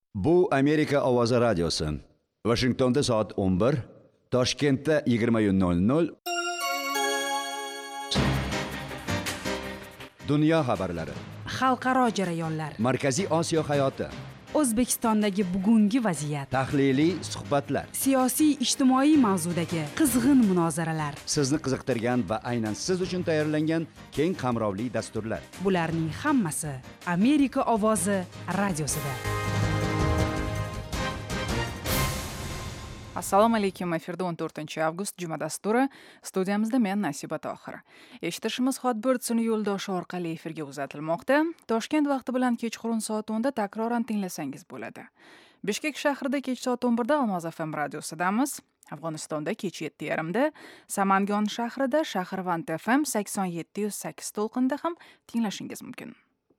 Bu Amerika Ovozi radiosi. Washingtonda soat 11, Toshkentda 20:00. Dunyo xabarlari. Xalqaro jarayonlar. Markaziy Osiyo hayoti. O'zbekistondagi bugungi vaziyat. Tahliliy suhbatlar. Siyosiy ijtimoiy mavzudagi qizg'in munozaralar. Sizni qiziqtirgan va aynan siz uchun tayyorlangan keng qamrovli dasturlar. Bularning hammasi Amerika Ovozi radiosida. Assalomu alaykum. Efirda 14-avgust juma dasturi. Studiyamizda men Nasiba Tohir. Eshitishimiz Hotbird sun'iy yo'ldoshi orqali efirga uzatilmoqda. Toshkent vaqti bilan kechqurun soat 10da takroran tinglasangiz bo'ladi. Bishkek shahrida kech soat 11da Almoz FM radiosidamiz. Afg'onistonda kech 7:30da, Samangon shahrida Shahrvand FM 87.8 to'lqinida ham tinglashingiz mumkin.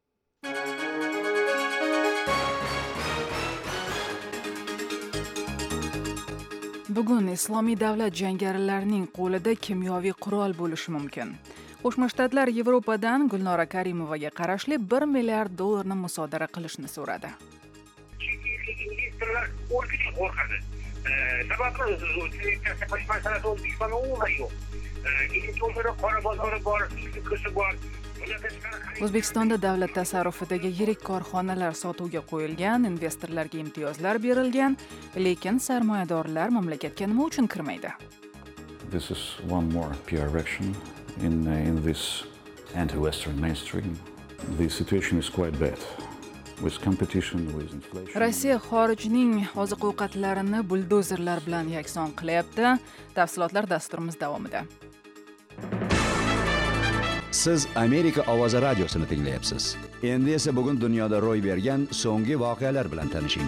Bugun Islomiy davlat jangarilarining qo'lida kimyoviy qurol bo'lishi mumkin. Qo'shma Shtatlar Yevropadan Gulnora Karimovaga qarashli $1 milliard musodara qilishni so'radi. Investorlar o'rtacha qo'rqadi. Sababi masalasi O'zbekistonda umuman yo'q. Ikkinchi o'rtada qora bozori bor, ko'si bor. O'zbekistonda davlat tasarrufidagi yirik korxonalar sotuvga qo'yilgan, investorlarga imtiyozlar berilgan, lekin sarmoyadorlar mamlakatga nima uchun kirmaydi? This is one more PR action in this anti-Western mainstream. The situation is quite bad. With competition, with inflation. Rossiya xorijning oziq-ovqatlarini buldozerlar bilan yakson qilyapti. Tafsilotlar dasturimiz davomida. Siz Amerika Ovozi radiosini tinglayapsiz. Endi esa bugun dunyoda ro'y bergan so'nggi voqealar bilan tanishing.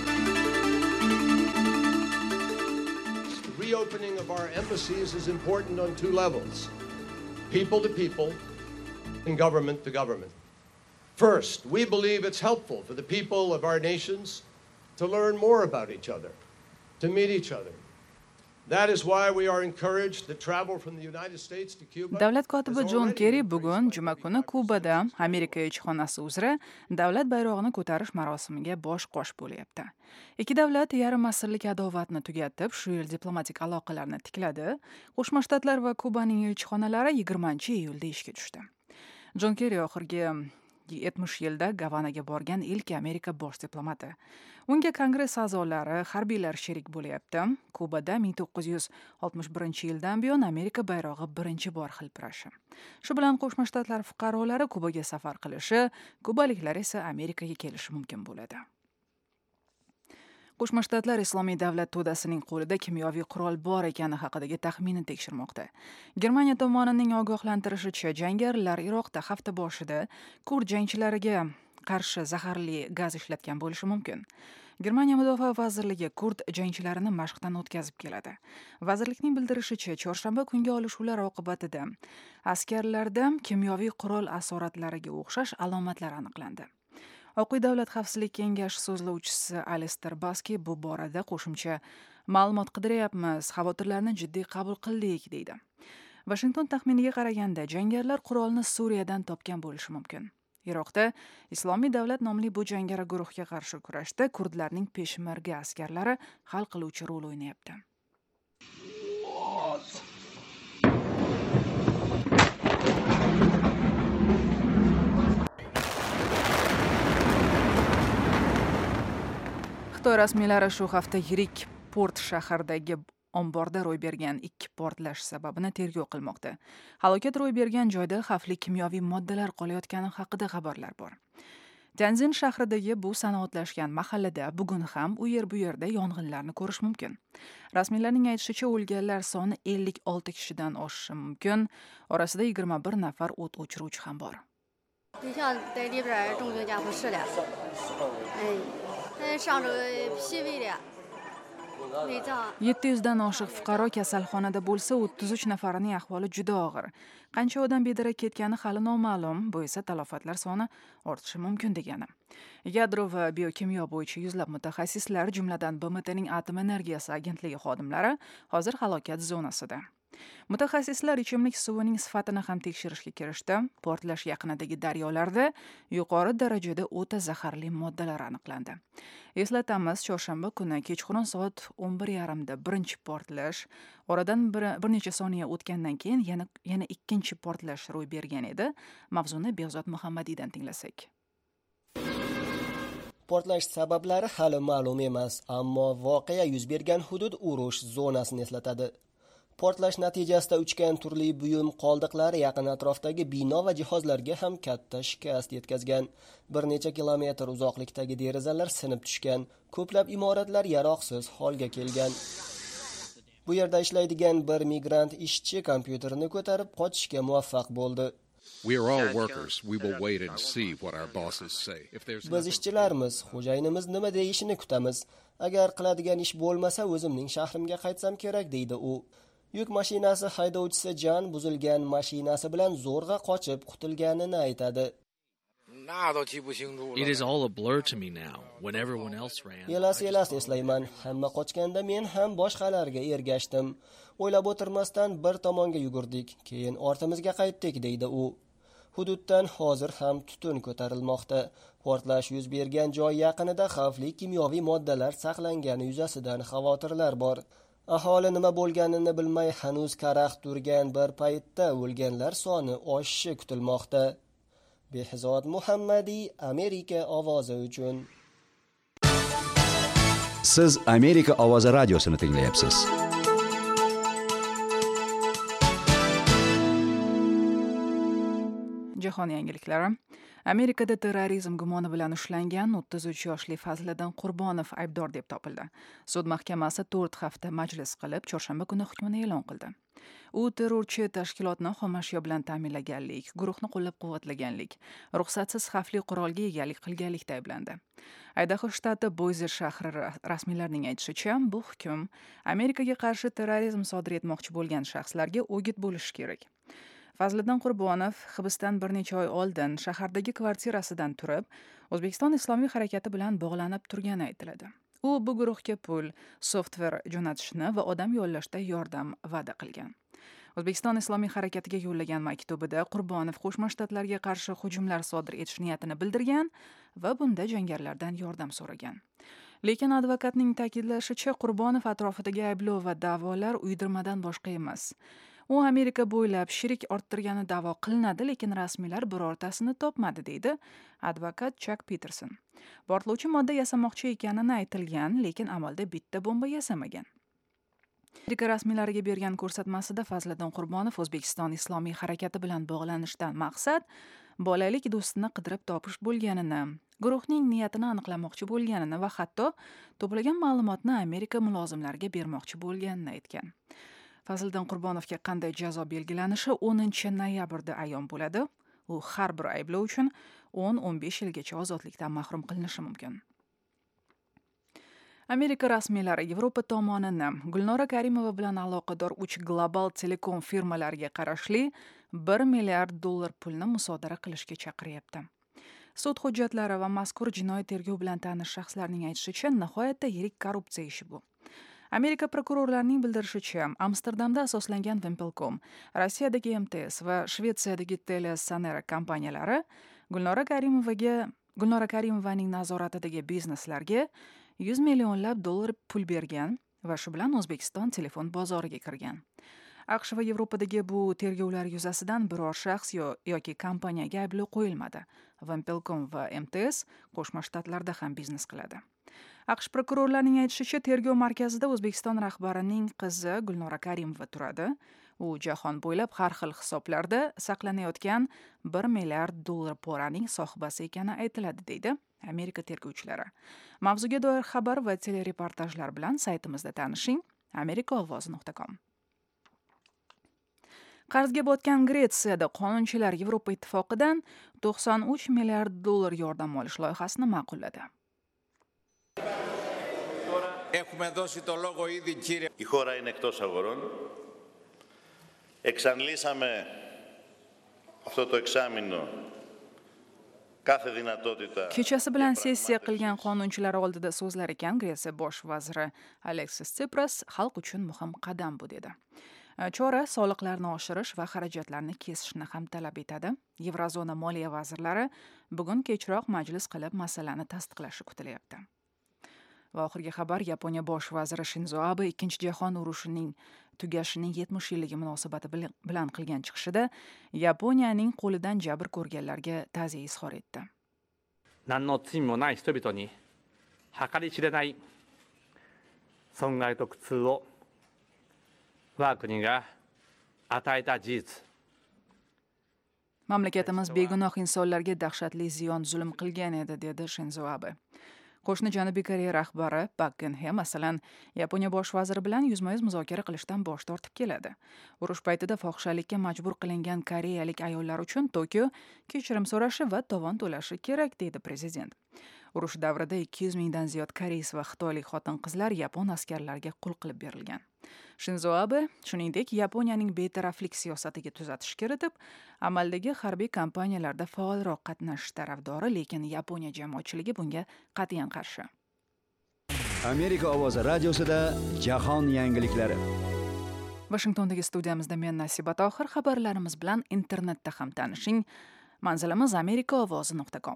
Reopening of our embassies is important on two levels. People to people and government to government. First, we believe it's helpful for the people of our nations to learn more about each other, to meet each other. That is why we are encouraged to travel from the United States to Cuba. Davlat kotibi Jon Kerri bugun juma kuni Kubada Amerika elchixonasi uzra davlat bayrog'ini ko'tarish marosimiga bosh qosh bo'lyapti. Ikki davlat yarim asrlik adovatni tugatib, shu yil diplomatik aloqalarni tikladi. Qo'shma Shtatlar va Kubaning elchixonalari 20-iyulda ishga tushdi. Jon Kerri oxirgi 70 yilda Gavanaga borgan ilk Amerika bosh diplomati. Unga kongress a'zolari, harbiylar sherik bo'lyapti. Kubada 1961-yildan buyon Amerika bayrog'i birinchi bor hilpirashi. Shu bilan Qo'shma Shtatlar fuqarolari Kubaga safar qilishi, kubaliklar esa Amerikaga kelishi mumkin bo'ladi. Qo'shma Shtatlar Islomiy davlat to'dasining qo'lida kimyoviy qurol bor ekani haqidagi taxminini tekshirmoqda. Germaniya tomonining ogohlantirishicha, jangarilar Iroqda hafta boshida kurd jangchilariga qarshi zaharli gaz ishlatgan bo'lishi mumkin. Germaniya mudofaa vazirligi kurd jangchilarini mashqdan o'tkazib keladi. Vazirlikning bildirishicha, chorshanba kungi olishuvlar oqibatida askarlarda kimyoviy qurol asoratlariga o'xshash alomatlar aniqlandi. Oq uy Davlat xavfsizlik kengashi so'zlovchisi Alister Baski bu borada qo'shimcha ma'lumot qidiryapmiz, xavotirlarni jiddiy qabul qildik deydi. Washington taxminiga qaraganda jangarilar qurolni Suriyadan topgan bo'lishi mumkin. Iroqda Islomiy davlat nomli bu jangari guruhga qarshi kurashda kurdlarning peshmerga askarlari hal qiluvchi rol o'ynayapti. Xitoy rasmiylari shu hafta yirik port shahardagi omborda ro'y bergan ikki portlash sababini tergov qilmoqda. Halokat ro'y bergan joyda xavfli kimyoviy moddalar qolayotgani haqida xabarlar bor. Tianjin shahridagi bu sanoatlashgan mahallada bugun ham u yerda yong'inlarni ko'rish mumkin. Rasmiylarning aytishicha, o'lganlar soni 56 kishidan oshishi mumkin. Orasida 21 nafar o't o'chiruvchi ham bor. 700 dan oshiq fuqaro kasalxonada bo'lsa, 33 nafarining ahvoli juda og'ir. Qancha odam bedarak ketgani hali noma'lum, bu esa talafotlar soni ortishi mumkin degani. Yadro va biokimyo bo'yicha yuzlab mutaxassislar, jumladan BMTning Atom energiyasi agentligi xodimlari hozir halokat zonasida. Mutaxassislar ichimlik suvining sifatini ham tekshirishga kirishdi. Portlash yaqinidagi daryolarda yuqori darajada o'ta zaharli moddalar aniqlandi. Eslatamiz, chorshanba kuni kechqurun soat 11:30da birinchi portlash, oradan bir necha soniya o'tgandan keyin yana ikkinchi portlash ro'y bergan edi. Mavzuni Behzod Muhammadiydan tinglasak. Portlash sabablari hali ma'lum emas, ammo voqea yuz bergan hudud urush zonasini eslatadi. Portlash natijasida uchgan turli buyum qoldiqlari yaqin atrofdagi bino va jihozlarga ham katta shikast yetkazgan. Bir necha kilometr uzoqlikdagi derazalar sinib tushgan, ko'plab imoratlar yaroqsiz holga kelgan. Bu yerda ishlaydigan bir migrant ishchi kompyuterini ko'tarib qochishga muvaffaq bo'ldi. We are all workers. We will wait and see what our bosses say. Biz ishchilarmiz, xo'jayinimiz nima deyishini kutamiz. Agar qiladigan ish bo'lmasa, o'zimning shahrimga qaytsam kerak, deydi u. Yuk mashinasi haydovchisi jon buzilgan mashinasi bilan zo'rg'a qochib qutulganini aytadi. It is all a blur to me now. When everyone else ran. Elas eslayman. Hamma qochganda men ham boshqalarga ergashdim. O'ylab o'tirmasdan bir tomonga yugurdik, keyin ortimizga qaytdik, deydi u. Hududdan hozir ham tutun ko'tarilmoqda. Portlash yuz bergan joy yaqinida xavfli kimyoviy moddalar saqlangani yuzasidan xavotirlar bor. Aholi nima bo'lganini bilmay hanuz karaxt turgan bir paytda o'lganlar soni oshishi kutilmoqda. Behzod Muhammadiy, Amerika ovozi uchun. Siz Amerika ovozi radiosini tinglayapsiz. Jahon yangiliklari. Amerikada terrorizm gumoni bilan ushlangan 33 yoshli Fazliddin Qurbonov aybdor deb topildi. Sud mahkamasi 4 hafta majlis qilib, chorshanba kuni hukmini e'lon qildi. U terrorchi tashkilotni xomashyo bilan ta'minlaganlik, guruhni qo'llab-quvvatlaganlik, ruxsatsiz xavfli qurolga egalik qilganlikda ayblandi. Idaho shtati Boise shahri rasmiylarining aytishicha, bu hukm Amerikaga qarshi terrorizm sodir etmoqchi bo'lgan shaxslarga o'git bo'lishi kerak. Fazliddin Qurbonov hibsdan bir necha oy oldin shahardagi kvartirasidan turib, O'zbekiston Islomiy harakati bilan bog'lanib turgani aytiladi. U bu guruhga pul, softver jo'natishni va odam yollashda yordam va'da qilgan. O'zbekiston Islomiy harakatiga yo'llagan maktubida Qurbonov Qo'shma Shtatlarga qarshi hujumlar sodir etish niyatini bildirgan va bunda jangarilardan yordam so'ragan. Lekin advokatning ta'kidlashicha, Qurbonov atrofidagi ayblov va da'volar uydirmadan boshqa emas. U Amerika bo'ylab shirik orttirgani da'vo qilinadi, lekin rasmiylar birortasini topmadi, deydi advokat Chuck Peterson. Portlovchi modda yasamoqchi ekanini aytilgan, lekin amalda bitta bomba yasamagan. Amerika rasmiylariga bergan ko'rsatmasida Fazliddin Qurbonov O'zbekiston Islomiy harakati bilan bog'lanishdan maqsad bolalik do'stini qidirib topish bo'lganini, guruhning niyatini aniqlamoqchi bo'lganini va hatto to'plagan ma'lumotni Amerika mulozimlariga bermoqchi bo'lganini aytgan. Fazliddin Qurbonovga qanday jazo belgilanishi 10-noyabrda ayon bo'ladi. U har bir ayblov uchun 10-15 yilgacha ozodlikdan mahrum qilinishi mumkin. Amerika rasmiylari Yevropa tomonini Gulnora Karimova bilan aloqador 3 global telekom firmalariga qarashli $1 milliard pulni musodara qilishga chaqiryapti. Sud hujjatlari va mazkur jinoiy tergov bilan tanish shaxslarning aytishicha, nihoyatda yirik korrupsiya ishi bu. Amerika prokurorlarining bildirishicha, Amsterdamda asoslangan Wimpelcom, Rossiyadagi MTS va Shvetsiyadagi TeliaSonera kompaniyalari Gulnora Karimovaning nazoratidagi bizneslarga $100 millionlab pul bergan va shu bilan O'zbekiston telefon bozoriga kirgan. AQSh va Yevropadagi bu tergovlar yuzasidan biror shaxs yoki kompaniyaga ayblov qo'yilmadi. Wimpelcom va MTS Qo'shma Shtatlarda ham biznes qiladi. AQSh prokurorlarining aytishicha, tergov markazida O'zbekiston rahbarining qizi Gulnora Karimova turadi. U jahon bo'ylab har xil hisoblarda saqlanayotgan $1 milliard poraning sohibasi ekani aytiladi, deydi Amerika tergovchilari. Mavzuga doir xabar va telereportajlar bilan saytimizda tanishing, amerikaovozi.com. Qarzga botgan Gretsiyada qonunchilar Yevropa ittifoqidan $93 milliard yordam olish loyihasini ma'qulladi. Η χώρα είναι εκτός αγορών. Εξαντλήσαμε αυτό το εξάμηνο κάθε δυνατότητα. Kechasi bilan sessiya qilgan qonunchilar oldida so'zlar ekan Gretsiya bosh vaziri Aleksis Tsipras xalq uchun muhim qadam bu dedi. Chora soliqlarni oshirish va xarajatlarni kesishni ham talab etadi. Yevrozona moliya vazirlari bugun kechroq majlis qilib masalani tasdiqlashi kutilyapti. Va oxirgi xabar, Yaponiya bosh vaziri Shinzo Abe Ikkinchi jahon urushining tugashining 70 yilligi munosabati bilan qilgan chiqishida Yaponiyaning qo'lidan jabr ko'rganlarga ta'ziya izhor etdi. 何の罪もない人々に計り知れない損害と苦痛を我が国が与えた事実。 Mamlakatimiz begunoh insonlarga dahshatli ziyon zulm qilgan edi, dedi Shinzo Abe. Qo'shni Janubiy Koreya rahbari Pak Geun-hye masalan Yaponiya bosh vaziri bilan yuzma-yuz muzokara qilishdan bosh tortib keladi. Urush paytida fohishalikka majbur qilingan koreyalik ayollar uchun Tokio kechirim so'rashi va tovon to'lashi kerak, deydi prezident. Urush davrida 200 mingdan ziyod koreys va xitoylik xotin-qizlar yapon askarlariga qul qilib berilgan. Shinzo Abe shuningdek Yaponiyaning betaraflik siyosatiga tuzatish kiritib, amaldagi harbiy kampaniyalarda faolroq qatnashish tarafdori, lekin Yaponiya jamoatchiligi bunga qat'iyan qarshi. Amerika ovozi radiosida jahon yangiliklari. Washingtondagi studiyamizda men Nasiba Tohir, xabarlarimiz bilan internetda ham tanishing. Manzilimiz amerikaovozi.com.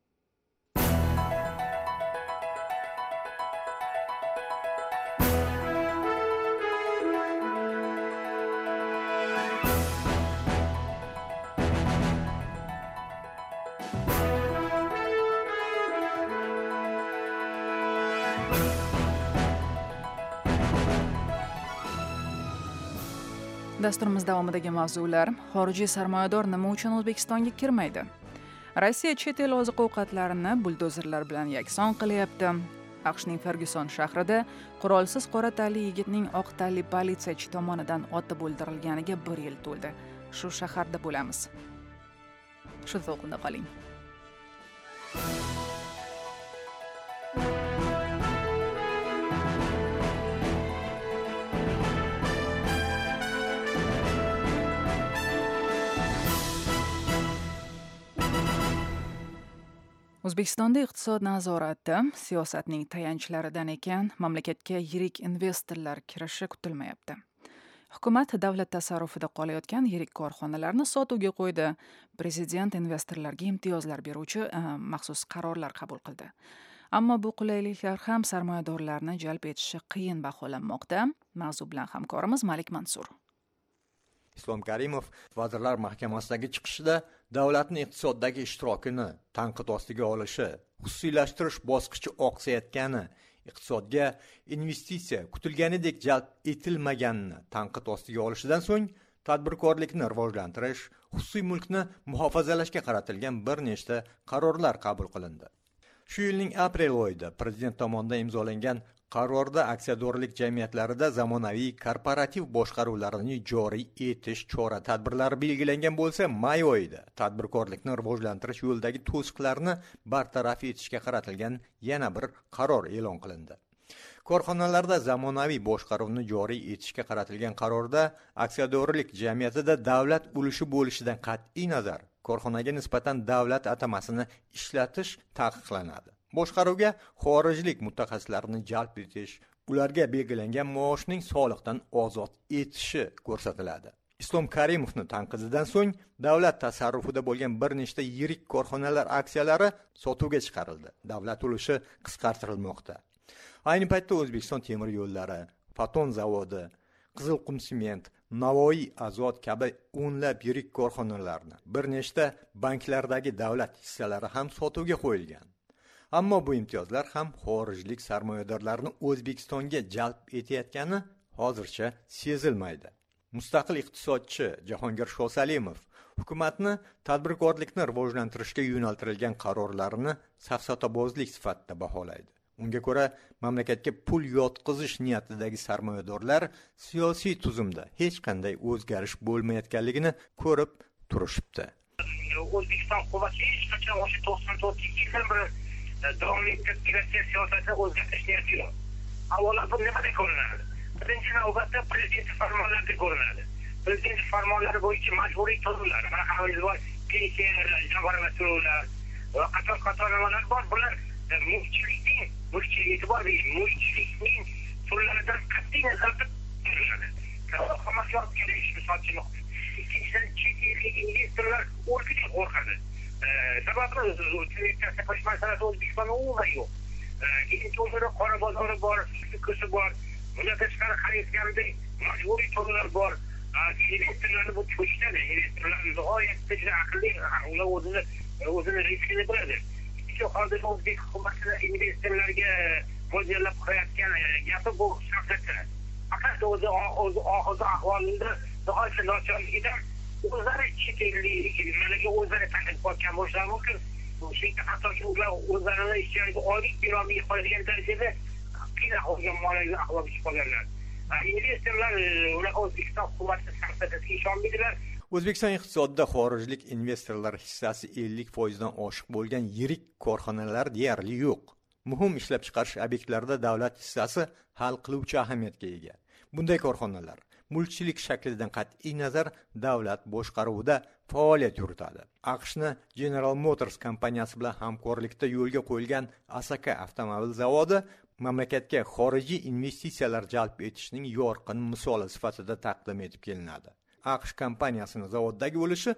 Dasturimiz davomidagi mavzular: xorijiy sarmoyador nima uchun O'zbekistonga kirmaydi? Rossiya chet el oziq-ovqatlarini buldozerlar bilan yakson qilyapti. AQShning Ferguson shahrida qurolsiz qora tanli yigitning oq tanli politsiyachi tomonidan otib o'ldirilganiga 1 yil to'ldi. Shu shaharda bo'lamiz. Shu to'qinda qoling. O'zbekistonda iqtisod nazorati siyosatning tayanchlaridan ekan, mamlakatga yirik investorlar kirishi kutilmayapti. Hukumat davlat tasarrufida qolayotgan yirik korxonalarni sotuvga qo'ydi. Prezident investorlarga imtiyozlar beruvchi maxsus qarorlar qabul qildi. Ammo bu qulayliklar ham sarmoyadorlarni jalb etishi qiyin baholanmoqda. Mavzu bilan hamkorimiz Malik Mansur. Islom Karimov Vazirlar Mahkamasidagi chiqishida davlatning iqtisoddagi ishtirokini tanqid ostiga olishi, xususiylashtirish bosqichi oqsayotgani, iqtisodga investitsiya kutilganidek jalb etilmaganini tanqid ostiga olishidan so'ng tadbirkorlikni rivojlantirish, xususiy mulkni muhofazalashga qaratilgan bir nechta qarorlar qabul qilindi. Shu yilning aprel oyida prezident tomonidan imzolangan qarorda aksiyadorlik jamiyatlarida zamonaviy korporativ boshqaruvlarni joriy etish chora-tadbirlari belgilangan bo'lsa, may oyida tadbirkorlikni rivojlantirish yo'lidagi to'siqlarni bartaraf etishga qaratilgan yana bir qaror e'lon qilindi. Korxonalarda zamonaviy boshqaruvni joriy etishga qaratilgan qarorda aksiyadorlik jamiyatida davlat ulushi bo'lishidan qat'iy nazar korxonaga nisbatan davlat atamasini ishlatish taqiqlanadi. Boshqaruvga xorijlik mutaxassislarni jalb etish, ularga belgilangan maoshning soliqdan ozod etishi ko'rsatiladi. Islom Karimovning tanqididan so'ng davlat tasarrufida bo'lgan bir nechta yirik korxonalar aksiyalari sotuvga chiqarildi. Davlat ulushi qisqartirilmoqda. Ayni paytda O'zbekiston temir yo'llari, Foton zavodi, Qizilqum sement, Navoiy Azot kabi o'nlab yirik korxonalarni, bir nechta banklardagi davlat hissalari ham sotuvga qo'yilgan. Ammo bu imtiyozlar ham xorijlik sarmoyadorlarni O'zbekistonga jalb etayotgani hozircha sezilmaydi. Mustaqil iqtisodchi Jahongir Shosalimov hukumatni tadbirkorlikni rivojlantirishga yo'naltirilgan qarorlarini safsatabozlik sifatida baholaydi. Unga ko'ra, mamlakatga pul yotqizish niyatidagi sarmoyadorlar siyosiy tuzumda hech qanday o'zgarish bo'lmayotganligini ko'rib turishibdi. O'zbekiston hukumati hech qachon o'sha 94-yildan beri davom etib kelgan siyosatni o'zgartirish niyati yo'q. Avvalo bu nimada ko'rinadi? Birinchi navbatda prezident farmonlarida ko'rinadi. Prezident farmonlari bo'yicha majburiy to'lovlar, mana qaroqlar, pensiyalar, javob to'lovlar va qator nimalar bor. Bular mulkchilikning turlaridan qat'iy nazarda turiladi. xomashyo olib kelish misol uchun. Ikkinchidan, chet ellik investorlar o'lkaga qo'rqadi. Sababi telekommunikatsiya qilish masalasi O'zbekistonda umuman yo'q. Ikkinchi o'rtada qora bozori bor, ko'si bor. Bundan tashqari qarayotganda majburiy to'lovlar bor. Investorlarni bu cho'chitadi. Investorlar nihoyatda juda aqlli, ular o'zini riskini biladi. Ikkinchi hozir O'zbek hukumati investorlarga mo'ljallab qo'yayotgan gapi bu siyosatda. Faqat o'zi hozir ahvolida nihoyatda nochorligidan o'zlari chet elliklarga o'zlari taklif qilgan bo'lishlari mumkin. Shunga hattoki ular o'zlarini ishchilariga oylik berolmay qoladigan darajada qiyin ahvolga moliyaviy ahvolga tushib qolganlar. Investorlar ular O'zbekiston hukumati siyosatiga ishonmaydilar. O'zbekiston iqtisodida xorijlik investorlar hissasi 50% dan oshiq bo'lgan yirik korxonalar deyarli yo'q. Muhim ishlab chiqarish obyektlarida davlat hissasi hal qiluvchi ahamiyatga ega. Bunday korxonalar mulkchilik shaklidan qat'iy nazar davlat boshqaruvida faoliyat yuritadi. AQShni General Motors kompaniyasi bilan hamkorlikda yo'lga qo'yilgan Asaka avtomobil zavodi mamlakatga xorijiy investitsiyalar jalb etishning yorqin misoli sifatida taqdim etib kelinadi. AQSh kompaniyasining zavoddagi ulushi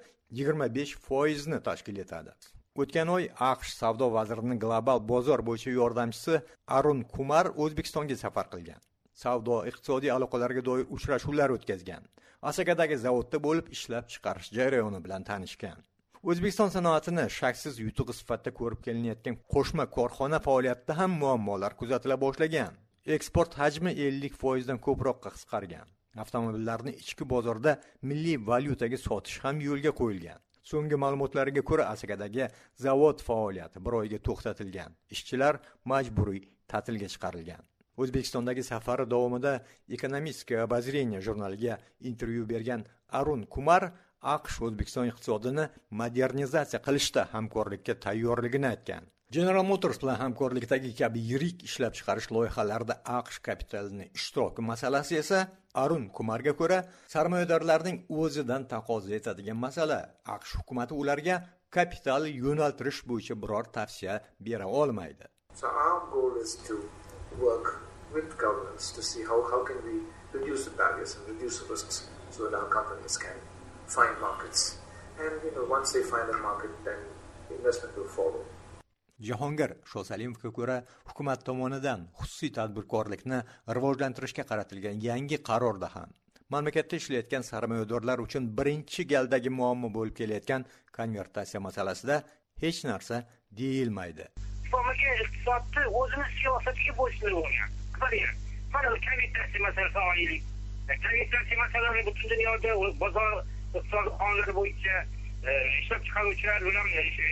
25% ni tashkil etadi. O'tgan oy AQSh savdo vazirining global bozor bo'yicha yordamchisi Arun Kumar O'zbekistonga safar qilgan. Savdo iqtisodiy aloqalarga doir uchrashuvlar o'tkazgan. Asakadagi zavodda bo'lib ishlab chiqarish jarayoni bilan tanishgan. O'zbekiston sanoatini shaksiz yutug'i sifatida ko'rib kelinayotgan qo'shma korxona faoliyatida ham muammolar kuzatila boshlagan. Eksport hajmi 50% dan ko'proqqa qisqargan. Avtomobillarni ichki bozorda milliy valyutaga sotish ham yo'lga qo'yilgan. So'nggi ma'lumotlarga ko'ra Asakadagi zavod faoliyati bir oyga to'xtatilgan. Ishchilar majburiy ta'tilga chiqarilgan. O'zbekistondagi safari davomida Ekonomistskiy obozreniya jurnaliga intervyu bergan Arun Kumar AQSh O'zbekiston iqtisodini modernizatsiya qilishda hamkorlikka tayyorligini aytgan. General Motors bilan hamkorlikdagi kabi yirik ishlab chiqarish loyihalarida AQSh kapitalining ishtiroki masalasi esa Arun Kumarga ko'ra sarmoyadorlarning o'zidan taqozo etadigan masala. AQSh hukumati ularga kapital yo'naltirish bo'yicha biror tavsiya bera olmaydi. So our goal is to work with governments to see how can we reduce the barriers and reduce the risks so that our companies can find markets. And once they find a market, then investment will follow. Jahongir Shosalimovga ko'ra, hukumat tomonidan xususiy tadbirkorlikni rivojlantirishga qaratilgan yangi qarorda ham mamlakatda ishlayotgan sarmoyadorlar uchun birinchi galdagi muammo bo'lib kelayotgan konvertatsiya masalasida hech narsa deyilmaydi. Mamlakat iqtisodni o'zini siyosatiga bo'ysunib olgan. Mana konvertatsiya masalasi olaylik. Konvertatsiya masalasi butun dunyoda bozor iqtisod qonunlari bo'yicha ishlab chiqaruvchilar bilan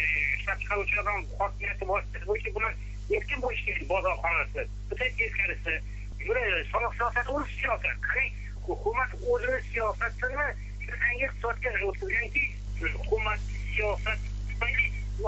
hokimiyati vositasi bo'yicha bular erkin bo'lishi kerak bozor qonunida. Bunday teskarisi, soliq siyosati o'z siyosat. Hukumat o'zini siyosatini yangi iqtisodga o'tkazganki, hukumat siyosat tufayli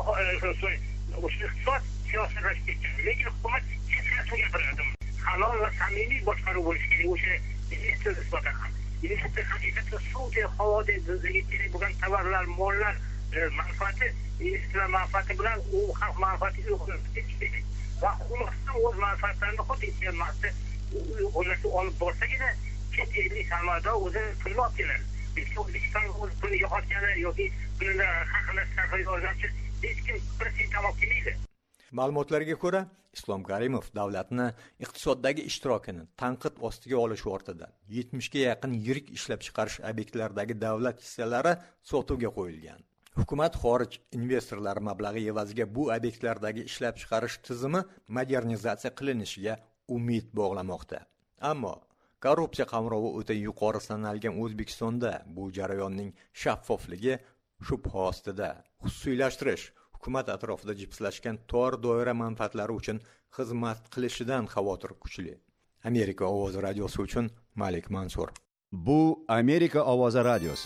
iqtisod siyosatlashib ketgan. Lekin hukumat siyosatga gapiradi. Halol va samimiy boshqaruv bo'lishi kerak o'sha investor nisbatan ham. Investor haqiqatda suvdek, havodek kerak bo'lgan tovarlar, mollar manfaati, investorlar manfaati bilan u xalq manfaatiga yo'qoladi. Va hukumatning o'z manfaatlarini xuddi iste'molda ularni olib borsagina chet ellik sarmoyador o'zi pulni olib keladi. Lekin O'zbekiston o'z pulini yo'qotgani yoki pulni haqini sarflay olgancha hech kim bir sent olib kelmaydi. Ma'lumotlarga ko'ra, Islom Karimov davlatni iqtisoddagi ishtirokini tanqid ostiga olish ortidan 70 ga yaqin yirik ishlab chiqarish obyektlaridagi davlat hissalari sotuvga qo'yilgan. Hukumat xorij investorlari mablag'i evaziga bu obyektlardagi ishlab chiqarish tizimi modernizatsiya qilinishiga umid bog'lamoqda. Ammo korrupsiya qamrovi o'ta yuqori sanalgan O'zbekistonda bu jarayonning shaffofligi shubha ostida. Xususiylashtirish hukumat atrofida jipslashgan tor doira manfaatlari uchun xizmat qilishidan xavotir kuchli. Amerika ovozi radiosi uchun Malik Mansur. Bu Amerika ovozi radiosi.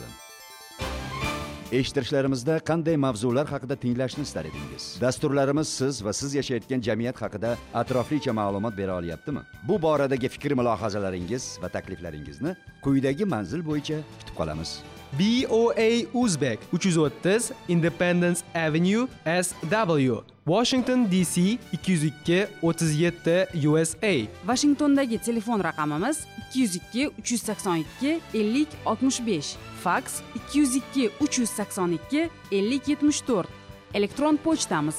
Eshittirishlarimizda qanday mavzular haqida tinglashni istar edingiz? Dasturlarimiz siz va siz yashayotgan jamiyat haqida atroflicha ma'lumot bera olyaptimi? Bu boradagi fikr mulohazalaringiz va takliflaringizni quyidagi manzil bo'yicha kutib qolamiz. BOA Uzbek 330 Independence Avenue SW Washington DC 202 37 USA. Washingtondagi telefon raqamimiz 202 382 50 65. Faks 202 382 50 74. Elektron pochtamiz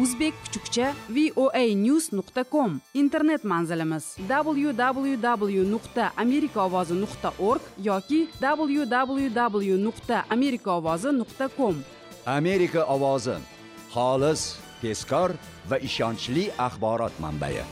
uzbek_voanews.com. Internet manzilimiz www.amerikaovozi.org yoki www.amerikaovozi.com. Amerika ovozi xolis, tezkor va ishonchli axborot manbai.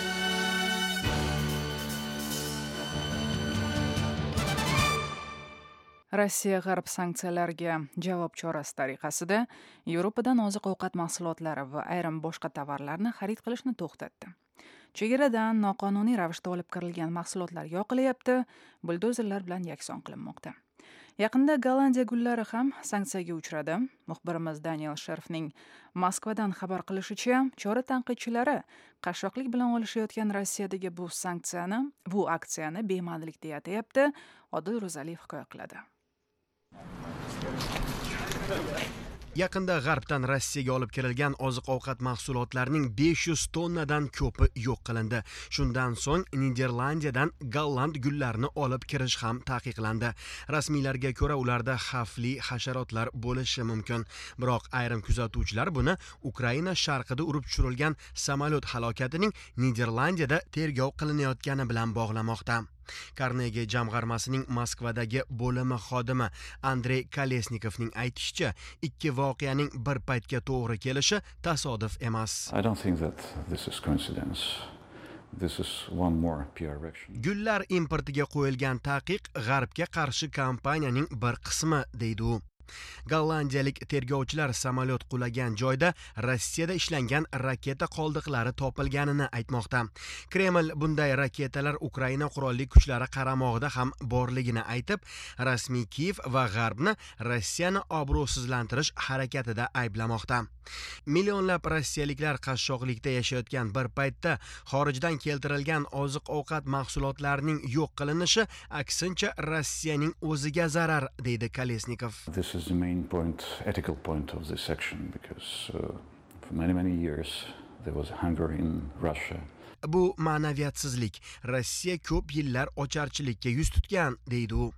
Rossiya g'arb sanksiyalarga javob chorasi tariqasida Yevropadan oziq-ovqat mahsulotlari va ayrim boshqa tovarlarni xarid qilishni to'xtatdi. Chegaradan noqonuniy ravishda olib kirilgan mahsulotlar yoqilyapti, buldozerlar bilan yakson qilinmoqda. Yaqinda Gollandiya gullari ham sanksiyaga uchradi. Muxbirimiz Daniel Sherfning Moskvadan xabar qilishicha, chora tanqidchilari qashshoqlik bilan olishayotgan Rossiyadagi bu aksiyani bema'nilik deya atayapti. Odil Ro'zaliyev hikoya qiladi. Yaqinda g'arbdan Rossiyaga olib kirilgan oziq-ovqat mahsulotlarining 500 tonnadan ko'pi yo'q qilindi. Shundan so'ng Niderlandiyadan golland gullarini olib kirish ham taqiqlandi. Rasmiylarga ko'ra, ularda xavfli hasharotlar bo'lishi mumkin. Biroq ayrim kuzatuvchilar buni Ukraina sharqida urib tushirilgan samolyot halokatining Niderlandiyada tergov qilinayotgani bilan bog'lamoqda. Carnegie jamg'armasining Moskvadagi bo'limi xodimi Andrey Kolesnikovning aytishicha, ikki voqeaning bir paytga to'g'ri kelishi tasodif emas. I don't think that this is coincidence. This is one more PR action. Gullar importiga qo'yilgan taqiq g'arbga qarshi kampaniyaning bir qismi, deydi u. Gollandiyalik tergovchilar samolyot qulagan joyda Rossiyada ishlangan raketa qoldiqlari topilganini aytmoqda. Kreml bunday raketalar Ukraina qurolli kuchlari qaramog'ida ham borligini aytib, rasmiy Kiyev va G'arbni Rossiyani obro'sizlantirish harakatida ayblamoqda. Millionlab rossiyaliklar qashshoqlikda yashayotgan bir paytda xorijdan keltirilgan oziq-ovqat mahsulotlarining yo'q qilinishi aksincha Rossiyaning o'ziga zarar, deydi Kolesnikov. This is the main point, ethical point of this action, because for many years there was hunger in Russia. Bu ma'naviyatsizlik. Rossiya ko'p yillar ocharchilikka yuz tutgan, deydi u.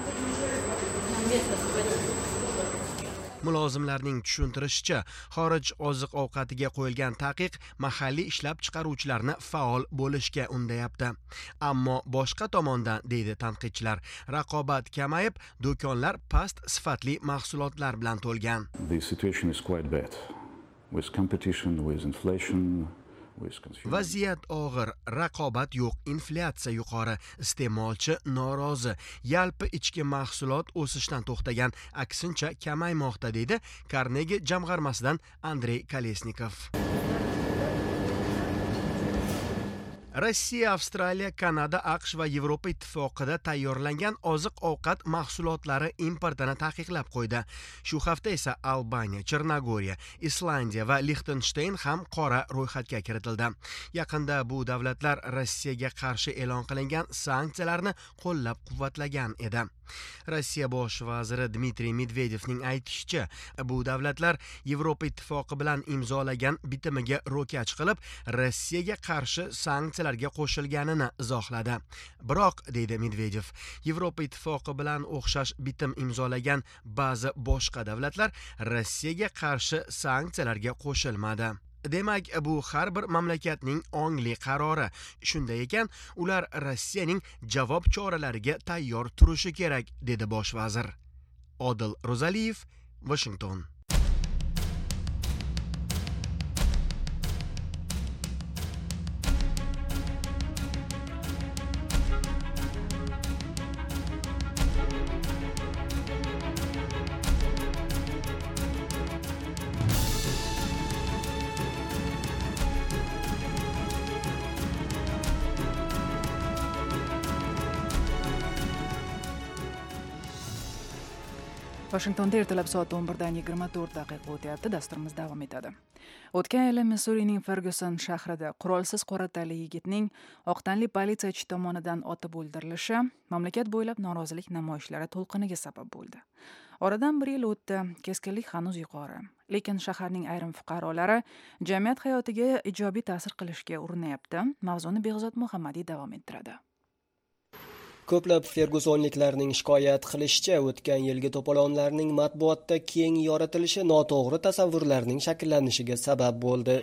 Mulozimlarning tushuntirishicha, xorij oziq-ovqatiga qo'yilgan taqiq mahalliy ishlab chiqaruvchilarni faol bo'lishga undayapti. Ammo boshqa tomondan, deydi tanqidchilar, raqobat kamayib, do'konlar past sifatli mahsulotlar bilan to'lgan. The situation is quite bad. With competition, with inflation, Vaziyat og'ir, raqobat yo'q, inflyatsiya yuqori, iste'molchi norozi, yalpi ichki mahsulot o'sishdan to'xtagan, aksincha kamaymoqda, deydi Carnegie jamg'armasidan Andrey Kolesnikov. Rossiya, Avstraliya, Kanada, AQSh va Yevropa ittifoqida tayyorlangan oziq-ovqat mahsulotlari importini taqiqlab qo'ydi. Shu hafta esa Albaniya, Chernogoriya, Islandiya va Liechtenstein ham qora ro'yxatga kiritildi. Yaqinda bu davlatlar Rossiyaga qarshi e'lon qilingan sanksiyalarni qo'llab-quvvatlagan edi. Rossiya bosh vaziri Dmitriy Medvedevning aytishicha, bu davlatlar Yevropa ittifoqi bilan imzolagan bitimiga ro'kach qilib, Rossiyaga qarshi sanksiyalarga qo'shilganini izohladi. Biroq, deydi Medvedev, Yevropa ittifoqi bilan o'xshash bitim imzolagan ba'zi boshqa davlatlar Rossiyaga qarshi sanksiyalarga qo'shilmadi. Demak, bu har bir mamlakatning ongli qarori. Shunday ekan, ular Rossiyaning javob choralariga tayyor turishi kerak, dedi bosh vazir. Odil Ro'zaliyev, Washington. Washingtonda ertalab soat 11:24 o'tyapti. Dasturimiz davom etadi. O'tgan yili Missurining Ferguson shahrida qurolsiz qora tanli yigitning oq tanli politsiyachi tomonidan otib o'ldirilishi mamlakat bo'ylab norozilik namoyishlari to'lqiniga sabab bo'ldi. Oradan 1 yil o'tdi, keskinlik hanuz yuqori. Lekin shaharning ayrim fuqarolari jamiyat hayotiga ijobiy ta'sir qilishga urinayapti. Mavzuni Behzod Muhammadiy davom ettiradi. Ko'plab fergusonliklarning shikoyat qilishicha, o'tgan yilgi to'polonlarning matbuotda keng yoritilishi noto'g'ri tasavvurlarning shakllanishiga sabab bo'ldi.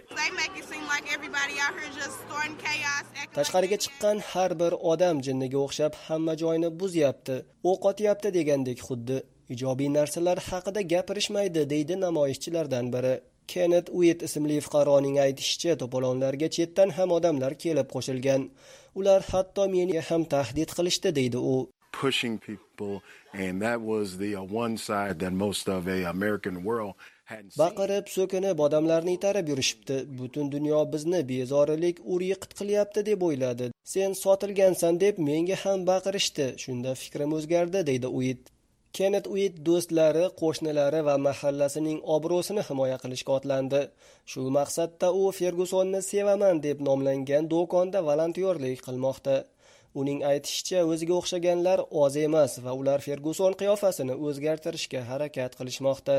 Tashqariga chiqqan har bir odam jinniga o'xshab hamma joyni buzyapti, o'q otyapti degandek xuddi. Ijobiy narsalar haqida gapirishmaydi, deydi namoyishchilardan biri. Kenneth Witt ismli fuqaroning aytishicha, to'polonlarga chetdan ham odamlar kelib qo'shilgan. Ular hatto meni ham tahdid qilishdi, deydi u. Pushing people, and that was the one side that most of the American world hadn't seen. Baqirib, so'kinib odamlarni itarib yurishibdi. Butun dunyo bizni bezorilik, ur-yiqit qilyapti deb o'yladi. Sen sotilgansan deb menga ham baqirishdi. Shunda fikrim o'zgardi, deydi Witt. Kenneth Witt do'stlari, qo'shnilari va mahallasining obro'sini himoya qilishga otlandi. Shu maqsadda u Fergusonni sevaman deb nomlangan do'konda volontyorlik qilmoqda. Uning aytishicha, o'ziga o'xshaganlar oz emas va ular Ferguson qiyofasini o'zgartirishga harakat qilishmoqda.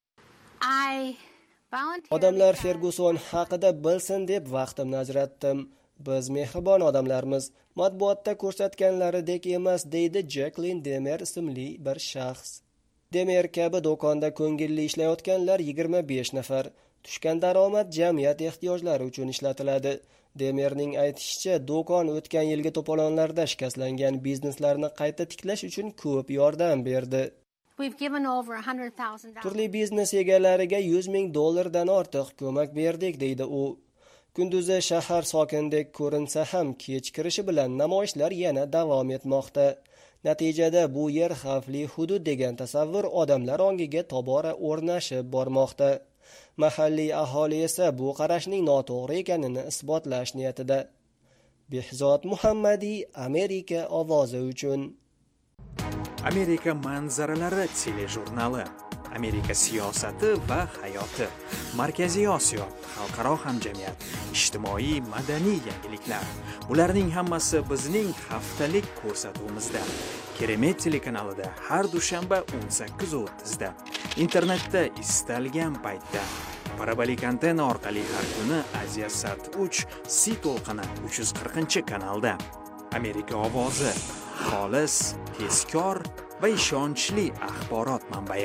Odamlar Ferguson haqida bilsin deb vaqtimni ajratdim. Biz mehribon odamlarmiz. Matbuotda ko'rsatganlaridek emas, deydi Jacqueline Demer ismli bir shaxs. Demer kabi do'konda ko'ngilli ishlayotganlar 25 nafar. Tushgan daromad jamiyat ehtiyojlari uchun ishlatiladi. Demerning aytishicha, do'kon o'tgan yilgi to'polonlarda shikastlangan bizneslarni qayta tiklash uchun ko'p yordam berdi. Turli biznes egalariga $100,000 ortiq ko'mak berdik, deydi u. Kunduzi shahar sokindek ko'rinsa ham kech kirishi bilan namoyishlar yana davom etmoqda. Natijada bu yer xavfli hudud degan tasavvur odamlar ongiga tobora o'rnashib bormoqda. Mahalliy aholi esa bu qarashning noto'g'ri ekanini isbotlash niyatida. Behzod Muhammadiy, Amerika ovozi uchun. Amerika manzaralari telejurnali. Amerika siyosati va hayoti. Markaziy Osiyo, xalqaro hamjamiyat, ijtimoiy madaniy yangiliklar. Bularning hammasi bizning haftalik ko'rsatuvimizda. Keremet telekanalida har dushanba 18:30 da. Internetda istalgan paytda. Parabolik antena orqali har kuni Aziya-Sat 3 C to'lqini 340-kanalda. Amerika ovozi. Xolis, tezkor va ishonchli axborot manbai.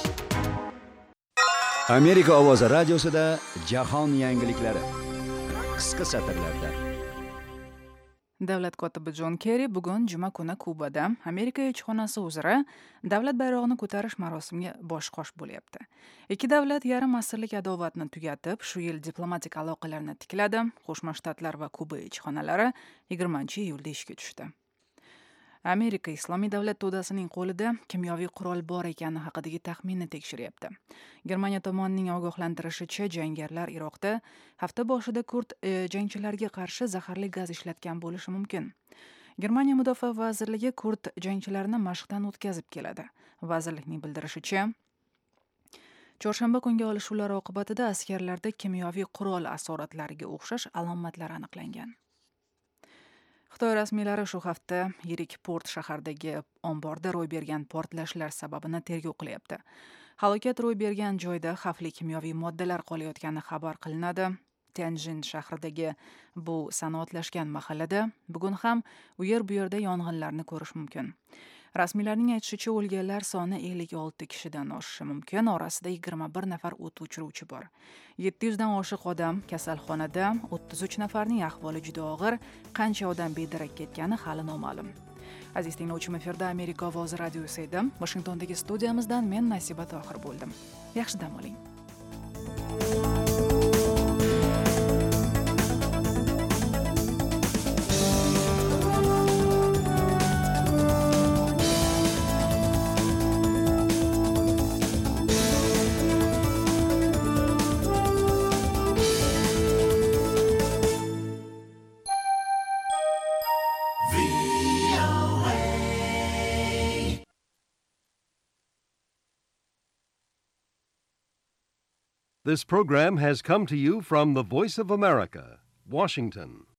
Amerika ovozi radiosida jahon yangiliklari qisqa satrlarda. Davlat kotibi Jon Kerri bugun juma kuni Kubada Amerika elchixonasi uzra davlat bayrog'ini ko'tarish marosimiga bosh-qosh bo'lyapti. Ikki davlat yarim asrlik adovatni tugatib, shu yil diplomatik aloqalarni tikladi. Qo'shma Shtatlar va Kuba elchixonalari 20-iyulda ishga tushdi. Amerika Islomiy davlat to'dasining qo'lida kimyoviy qurol bor ekani haqidagi taxminni tekshiryapti. Germaniya tomonining ogohlantirishicha, jangarilar Iroqda hafta boshida kurd jangchilarga qarshi zaharli gaz ishlatgan bo'lishi mumkin. Germaniya mudofaa vazirligi kurd jangchilarini mashqdan o'tkazib keladi. Vazirlikning bildirishicha, chorshanba kungi olishuvlar oqibatida askarlarda kimyoviy qurol asoratlariga o'xshash alomatlar aniqlangan. Xitoy rasmiylari shu hafta yirik port shahardagi omborda ro'y bergan portlashlar sababini tergov qilyapti. Halokat ro'y bergan joyda xavfli kimyoviy moddalar qolayotgani xabar qilinadi. Tianjin shahridagi bu sanoatlashgan mahallada bugun ham u yerda yong'inlarni ko'rish mumkin. Rasmiylarning aytishicha, o'lganlar soni 56 kishidan oshishi mumkin. Orasida 21 nafar o't o'chiruvchi bor. 700 dan oshiq odam kasalxonada, 33 nafarning ahvoli juda og'ir. Qancha odam bedarak ketgani hali noma'lum. Aziz tinglovchim, efirda Amerika ovozi radiosi edi. Washingtondagi studiyamizdan men Nasiba Tohir bo'ldim. Yaxshi dam oling. This program has come to you from the Voice of America, Washington.